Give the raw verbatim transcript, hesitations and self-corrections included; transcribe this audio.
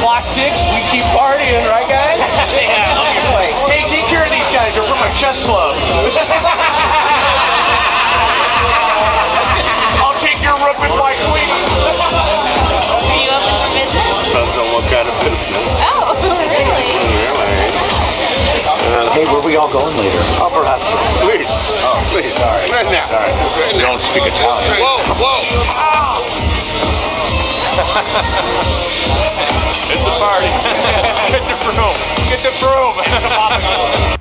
clock ticks, we keep partying, right, guys? Yeah. Like, hey, take care of these guys. They're from my chess club. I'll take your rook with my queen. Are you open for business? Depends on what kind of business. Oh, really? Really? Uh, Hey, where we all going later? oh, perhaps. Please. Oh, please. Sorry. Right now. Sorry. Right now. Don't speak Italian. Right Whoa, whoa. Ow. It's a party. Get the broom. Get the broom.